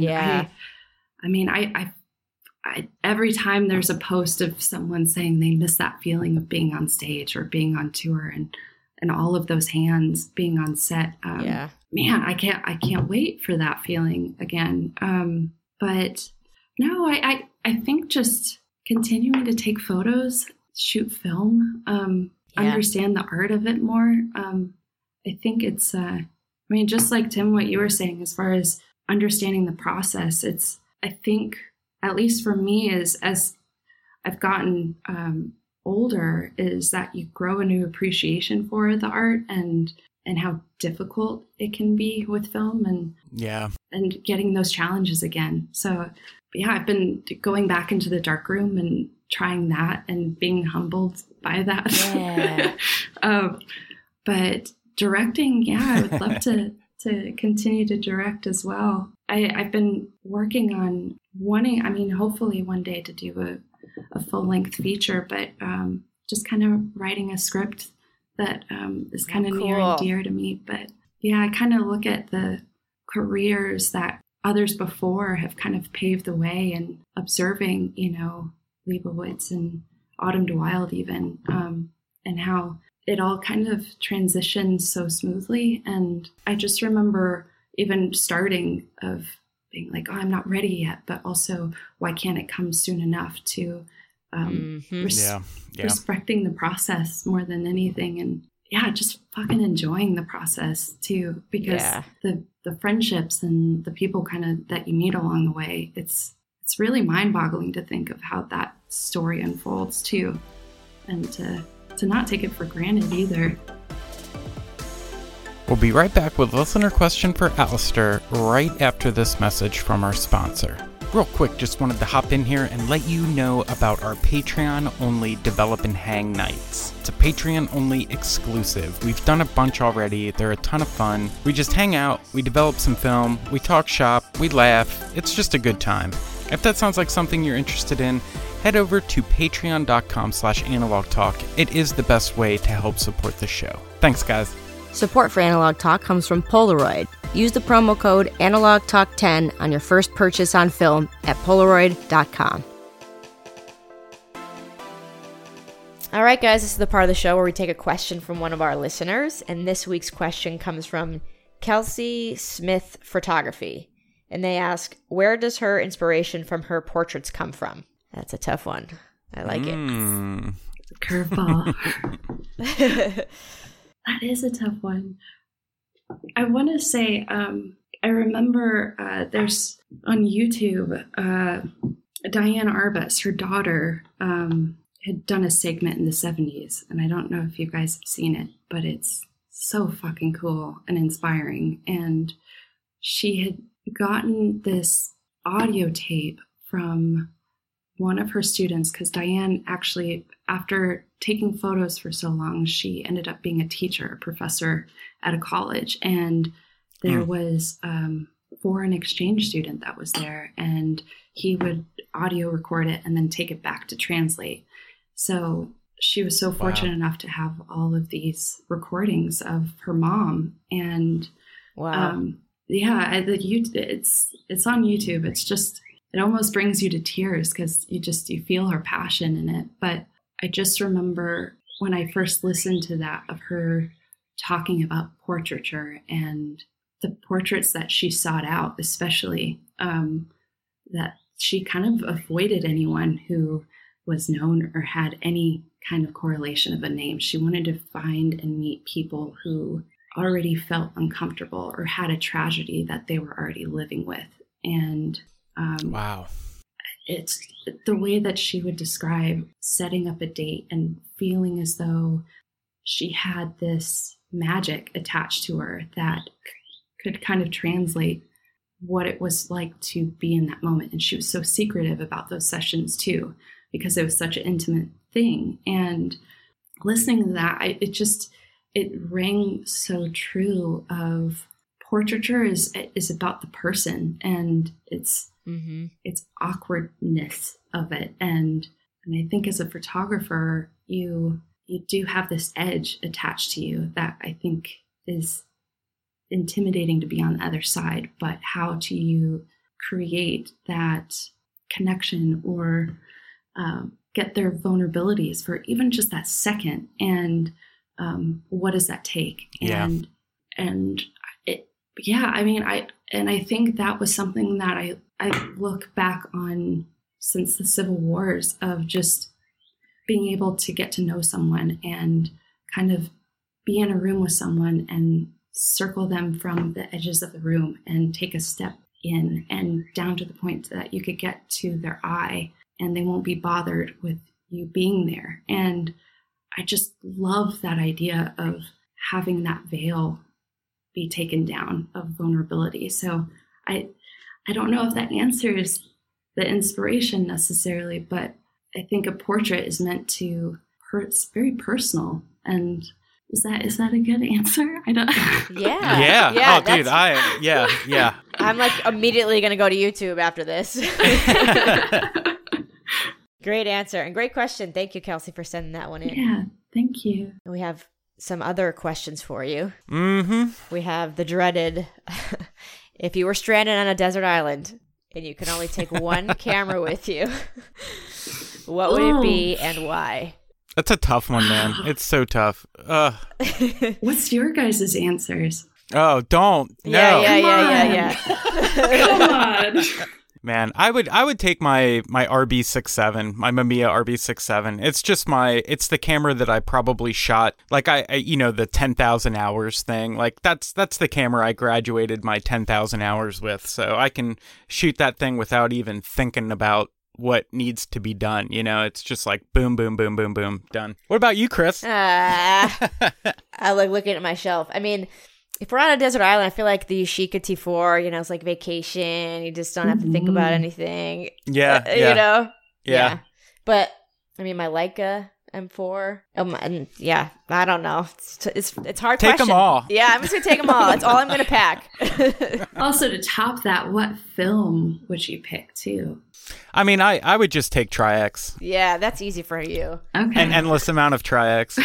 I every time there's a post of someone saying they miss that feeling of being on stage or being on tour and all of those hands being on set. Man, I can't wait for that feeling again. But no, I think just continuing to take photos, shoot film, understand the art of it more. I think it's, just like Tim, what you were saying, as far as understanding the process, I think, at least for me, as I've gotten older, is that you grow a new appreciation for the art and how difficult it can be with film and getting those challenges again. So I've been going back into the darkroom and trying that and being humbled by that. But directing, I would love to continue to direct as well. I've been working on hopefully one day to do a full-length feature, but just kind of writing a script that is kind of near and dear to me. But I kind of look at the careers that others before have kind of paved the way, and observing, Leibowitz and Autumn de Wilde even, and how it all kind of transitions so smoothly. And I just remember even starting of being like, oh, I'm not ready yet, but also, why can't it come soon enough, to respecting the process more than anything. And just fucking enjoying the process too, because the friendships and the people kind of that you meet along the way, it's really mind-boggling to think of how that story unfolds too, and to not take it for granted either. We'll be right back with listener question for Alistair right after this message from our sponsor. Real quick, just wanted to hop in here and let you know about our Patreon-only Develop and Hang nights. It's a Patreon-only exclusive. We've done a bunch already. They're a ton of fun. We just hang out, we develop some film, we talk shop, we laugh. It's just a good time. If that sounds like something you're interested in, head over to patreon.com/analogtalk. It is the best way to help support the show. Thanks, guys. Support for Analog Talk comes from Polaroid. Use the promo code AnalogTalk10 on your first purchase on film at Polaroid.com. All right, guys, this is the part of the show where we take a question from one of our listeners. And this week's question comes from Kelsey Smith Photography. And they ask, where does her inspiration from her portraits come from? That's a tough one. I like it. Curveball. That is a tough one. I want to say, I remember there's on YouTube, Diane Arbus, her daughter, had done a segment in the 70s. And I don't know if you guys have seen it, but it's so fucking cool and inspiring. And she had gotten this audio tape from one of her students, because Diane actually, after taking photos for so long, she ended up being a teacher, a professor at a college. And there was a foreign exchange student that was there, and he would audio record it and then take it back to translate. So she was so fortunate enough to have all of these recordings of her mom. And it's on YouTube. It's just, it almost brings you to tears because you feel her passion in it. But I just remember when I first listened to that, of her talking about portraiture and the portraits that she sought out, especially that she kind of avoided anyone who was known or had any kind of correlation of a name. She wanted to find and meet people who already felt uncomfortable or had a tragedy that they were already living with. And it's the way that she would describe setting up a date and feeling as though she had this magic attached to her that could kind of translate what it was like to be in that moment. And she was so secretive about those sessions too, because it was such an intimate thing. And listening to that, it rang so true of portraiture is about the person and its awkwardness of it. And I think as a photographer, you do have this edge attached to you that I think is intimidating to be on the other side. But how do you create that connection or get their vulnerabilities for even just that second? And what does that take? And I think that was something that I look back on since the Civil Wars, of just being able to get to know someone and kind of be in a room with someone and circle them from the edges of the room and take a step in and down to the point that you could get to their eye and they won't be bothered with you being there. And I just love that idea of having that veil be taken down of vulnerability. So I don't know if that answers the inspiration necessarily, but I think a portrait is meant to it's very personal. And is that a good answer? I don't. Yeah. Oh, dude. I'm like immediately going to go to YouTube after this. Great answer and great question. Thank you, Kelsey, for sending that one in. Yeah, thank you. And we have some other questions for you. Mm-hmm. We have the dreaded, if you were stranded on a desert island and you can only take one camera with you, what would it be and why? That's a tough one, man. It's so tough. What's your guys' answers? Oh, don't. No. Yeah. Come on. Man, I would take my RB67, my Mamiya RB67. It's just it's the camera that I probably shot, like I the 10,000 hours thing. Like that's the camera I graduated my 10,000 hours with. So I can shoot that thing without even thinking about what needs to be done. It's just like boom, boom, boom, boom, boom, done. What about you, Chris? I like looking at my shelf. I mean, if we're on a desert island, I feel like the Yashica T4, it's like vacation. You just don't have to think about anything. Yeah. Yeah. But I mean, my Leica M4. And yeah, I don't know. It's hard. Take question. them all. Yeah, I'm just gonna take them all. That's all I'm gonna pack. Also, to top that, what film would you pick too? I mean, I would just take Tri-X. Yeah, that's easy for you. Okay. An endless amount of Tri-X.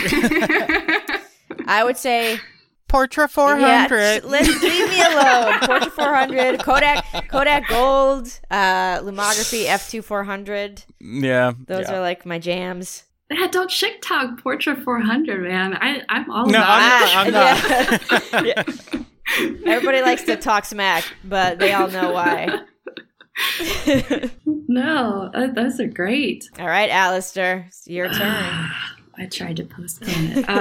I would say Portra 400. Yeah, leave me alone. Portra 400, Kodak Gold, Lumography F2 400. Yeah. Those are like my jams. Yeah, don't shit talk Portra 400, man. I'm all no, about I'm not. Yeah. Everybody likes to talk smack, but they all know why. No, those are great. All right, Alistair, it's your turn. I tried to postpone it.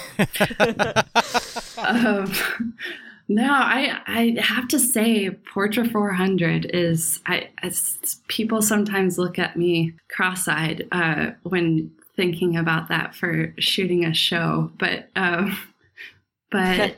No, I have to say Portra 400 is, people sometimes look at me cross-eyed when thinking about that for shooting a show, but I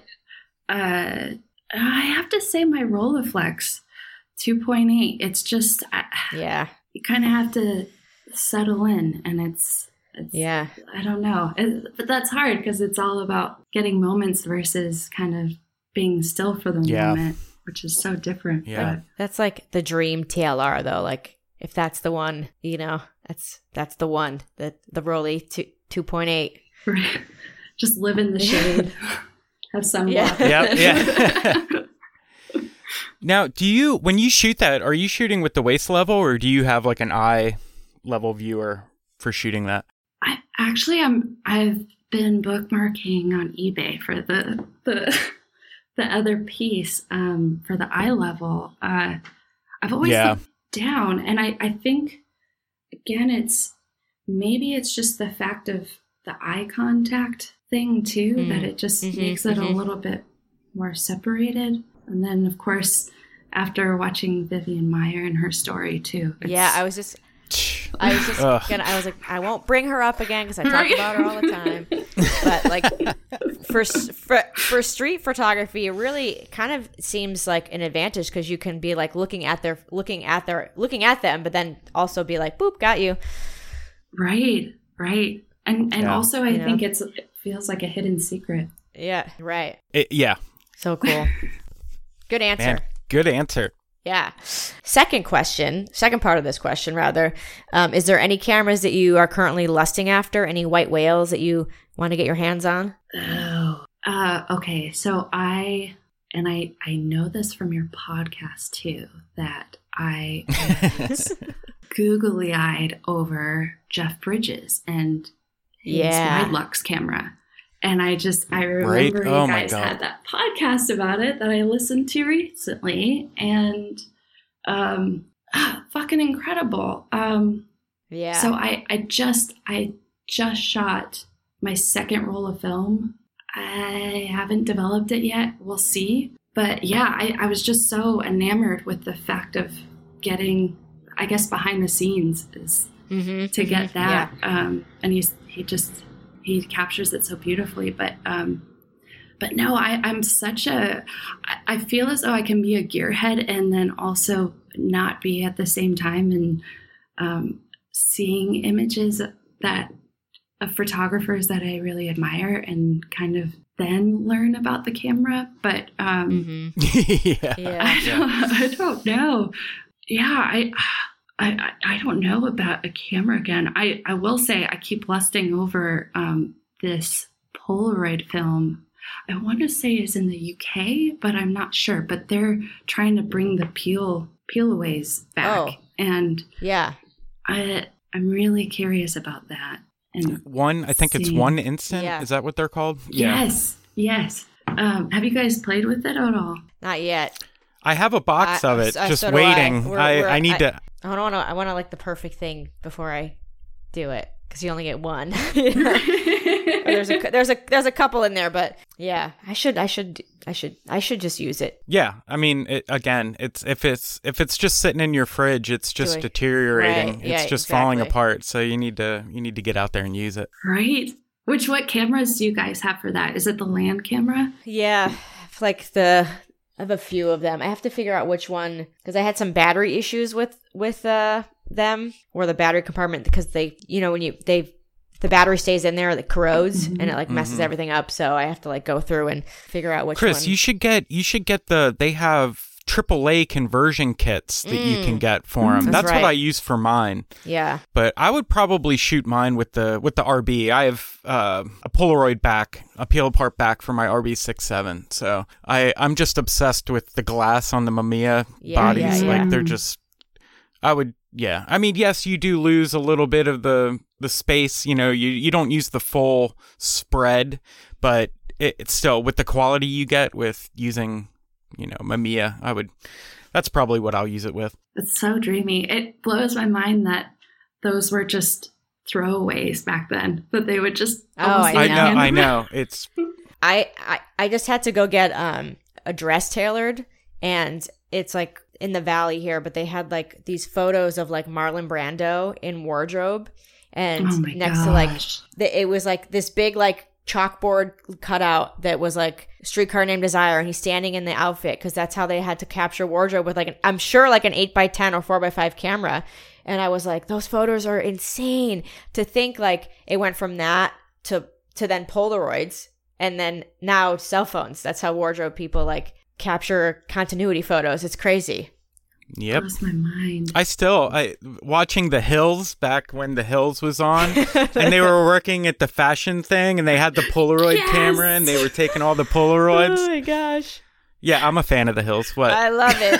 have to say my Rolleiflex 2.8. It's just, you kind of have to settle in, and it's I don't know, but that's hard because it's all about getting moments versus kind of being still for the moment, which is so different. Yeah, that's like the dream TLR though. Like if that's the one, that's the one, the Rolly 2.8. Right. Just live in the shade, have sunblock. Yeah. Now, when you shoot that, are you shooting with the waist level, or do you have like an eye level viewer for shooting that? I've been bookmarking on eBay for the other piece for the eye level. I've always looked down, and I think again it's just the fact of the eye contact thing too, that it just makes it a little bit more separated. And then of course after watching Vivian Meyer and her story too. I was like, I won't bring her up again because I talk about her all the time. But like for street photography, it really kind of seems like an advantage because you can be like looking at them, but then also be like, boop, got you. Right. And also I think it feels like a hidden secret. Yeah. Right. So cool. Good answer. Man, good answer. Yeah. Second part of this question, rather. Is there any cameras that you are currently lusting after? Any white whales that you want to get your hands on? Okay. So I know this from your podcast too, that I was googly-eyed over Jeff Bridges and his Widelux camera. And I remember you guys had that podcast about it that I listened to recently, and fucking incredible. So I just shot my second roll of film. I haven't developed it yet. We'll see. But yeah, I was just so enamored with the fact of getting, I guess, behind the scenes is to get that. Yeah. And he captures it so beautifully, but no, I'm such I feel as though I can be a gearhead and then also not be at the same time, and seeing images of photographers that I really admire and kind of then learn about the camera. But I don't know. Yeah, I don't know about a camera again. I will say I keep lusting over this Polaroid film. I want to say is in the UK, but I'm not sure. But they're trying to bring the peel-aways back. And I'm really curious about that. And I think it's One Instant. Yeah. Is that what they're called? Yes. Have you guys played with it at all? Not yet. I have a box of it, just so do waiting. I need to. I don't know. I want to like the perfect thing before I do it, because you only get one. there's a couple in there, but yeah, I should just use it. Yeah, I mean, it's if it's just sitting in your fridge, it's just deteriorating. Right. It's just falling apart. So you need to get out there and use it. Right. What cameras do you guys have for that? Is it the land camera? Yeah, like I have a few of them. I have to figure out which one, because I had some battery issues with them, or the battery compartment, because they, when the battery stays in there, it corrodes, and it like messes everything up. So I have to like go through and figure out which one. Chris, you should get they have AAA conversion kits that you can get for them. That's right. what I use for mine. Yeah. But I would probably shoot mine with the RB. I have a Polaroid back, a peel apart back for my RB67. So I'm just obsessed with the glass on the Mamiya bodies. Yeah. Like they're just, I mean, yes, you do lose a little bit of the space. You don't use the full spread, but it's still, with the quality you get with using, Mamiya, that's probably what I'll use it with. It's so dreamy. It blows my mind that those were just throwaways back then, that they would just. I know. It's. I just had to go get a dress tailored, and it's like in the valley here, but they had like these photos of like Marlon Brando in wardrobe, and to like it was like this big like chalkboard cutout that was like Streetcar Named Desire, and he's standing in the outfit, because that's how they had to capture wardrobe with like I'm sure like an 8x10 or 4x5 camera. And I was like, those photos are insane. To think like it went from that to then Polaroids, and then now cell phones. That's how wardrobe people like capture continuity photos. It's crazy. Yep. Blows my mind. I watching The Hills back when The Hills was on, and they were working at the fashion thing, and they had the Polaroid camera, and they were taking all the Polaroids. Oh my gosh. Yeah, I'm a fan of The Hills. What? I love it.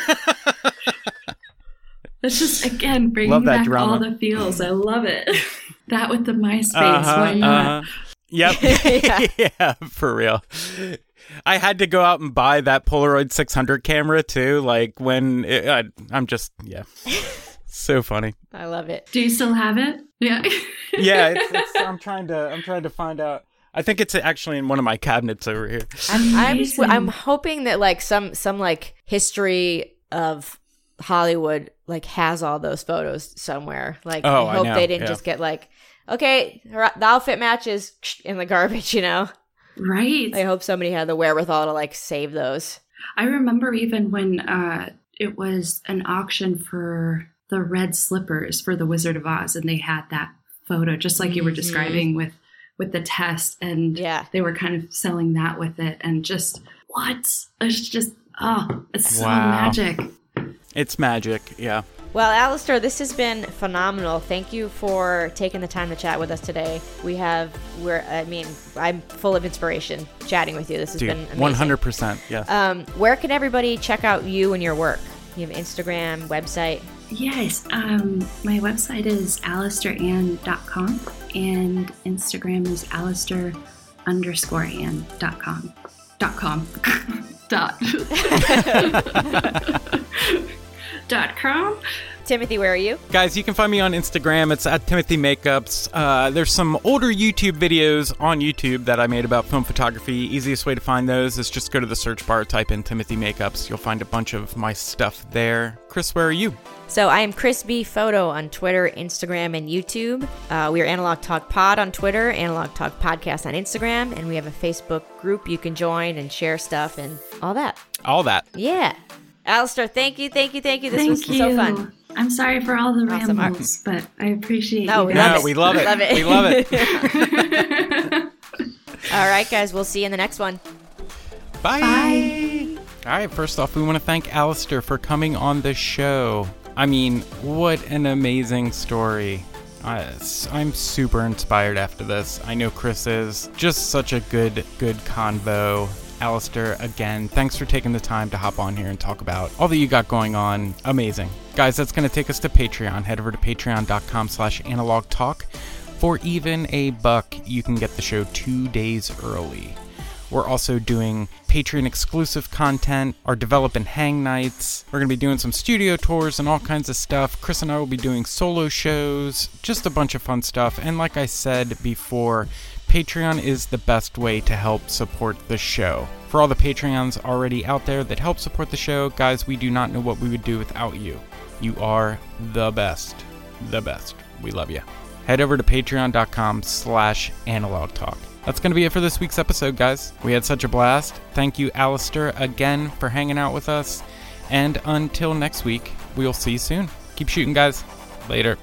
It's just, again, bringing back drama. all the feels. I love it. That with the MySpace. Why not? Yep. Yeah, for real. I had to go out and buy that Polaroid 600 camera too. Like I'm just, so funny. I love it. Do you still have it? Yeah. Yeah. I'm trying to find out. I think it's actually in one of my cabinets over here. I'm hoping that like some like history of Hollywood like has all those photos somewhere. Like I hope they didn't just get like, okay, the outfit matches in the garbage, Right. I hope somebody had the wherewithal to like save those. I remember even when it was an auction for the red slippers for The Wizard of Oz, and they had that photo just like you were describing with the test, and they were kind of selling that with it, and just it's just it's so magic. It's magic, yeah. Well, Alistair, this has been phenomenal. Thank you for taking the time to chat with us today. I'm full of inspiration chatting with you. This has been amazing. 100%, yes. Where can everybody check out you and your work? You have Instagram, website? Yes, my website is alistairann.com, and Instagram is alistair_ann.com. .com. Timothy, where are you? Guys, you can find me on Instagram. It's at Timothy Makeups. There's some older YouTube videos on YouTube that I made about film photography. Easiest way to find those is just go to the search bar, type in Timothy Makeups. You'll find a bunch of my stuff there. Chris, where are you? So I am Chris B. Photo on Twitter, Instagram, and YouTube. We are Analog Talk Pod on Twitter, Analog Talk Podcast on Instagram, and we have a Facebook group you can join and share stuff and all that. All that. Yeah. Alistair, thank you. This was so fun. I'm sorry for all the rambles, but I appreciate it. We love it. We love it. All right, guys. We'll see you in the next one. Bye. All right. First off, we want to thank Alistair for coming on the show. I mean, what an amazing story. I'm super inspired after this. I know Chris is. Just such a good convo. Alistair, again, thanks for taking the time to hop on here and talk about all that you got going on. Amazing. Guys, that's going to take us to Patreon. Head over to patreon.com/analogtalk. For even $1, you can get the show 2 days early. We're also doing Patreon exclusive content, our Develop and Hang nights. We're going to be doing some studio tours and all kinds of stuff. Chris and I will be doing solo shows, just a bunch of fun stuff. And like I said before, Patreon is the best way to help support the show. For all the Patreons already out there that help support the show, guys, we do not know what we would do without you. You are the best. The best. We love you. Head over to patreon.com/analogtalk. That's going to be it for this week's episode, guys. We had such a blast. Thank you, Alistair, again for hanging out with us. And until next week, we'll see you soon. Keep shooting, guys. Later.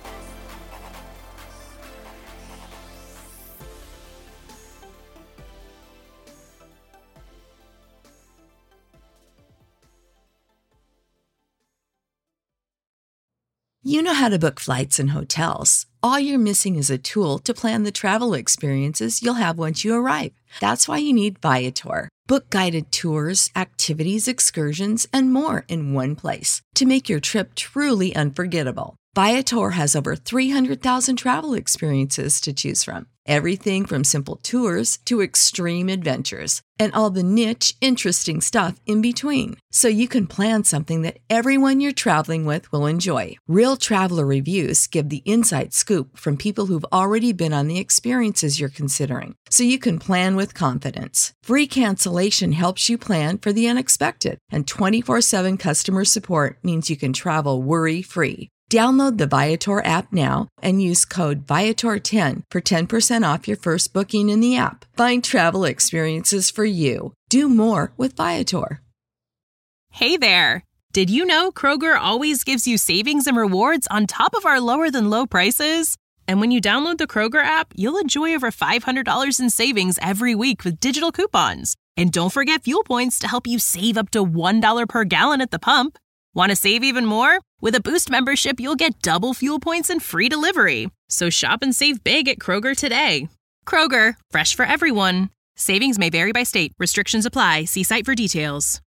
You know how to book flights and hotels. All you're missing is a tool to plan the travel experiences you'll have once you arrive. That's why you need Viator. Book guided tours, activities, excursions, and more in one place to make your trip truly unforgettable. Viator has over 300,000 travel experiences to choose from. Everything from simple tours to extreme adventures and all the niche, interesting stuff in between. So you can plan something that everyone you're traveling with will enjoy. Real traveler reviews give the inside scoop from people who've already been on the experiences you're considering. So you can plan with confidence. Free cancellation helps you plan for the unexpected. And 24/7 customer support means you can travel worry-free. Download the Viator app now and use code Viator10 for 10% off your first booking in the app. Find travel experiences for you. Do more with Viator. Hey there! Did you know Kroger always gives you savings and rewards on top of our lower-than-low prices? And when you download the Kroger app, you'll enjoy over $500 in savings every week with digital coupons. And don't forget fuel points to help you save up to $1 per gallon at the pump. Want to save even more? With a Boost membership, you'll get double fuel points and free delivery. So shop and save big at Kroger today. Kroger, fresh for everyone. Savings may vary by state. Restrictions apply. See site for details.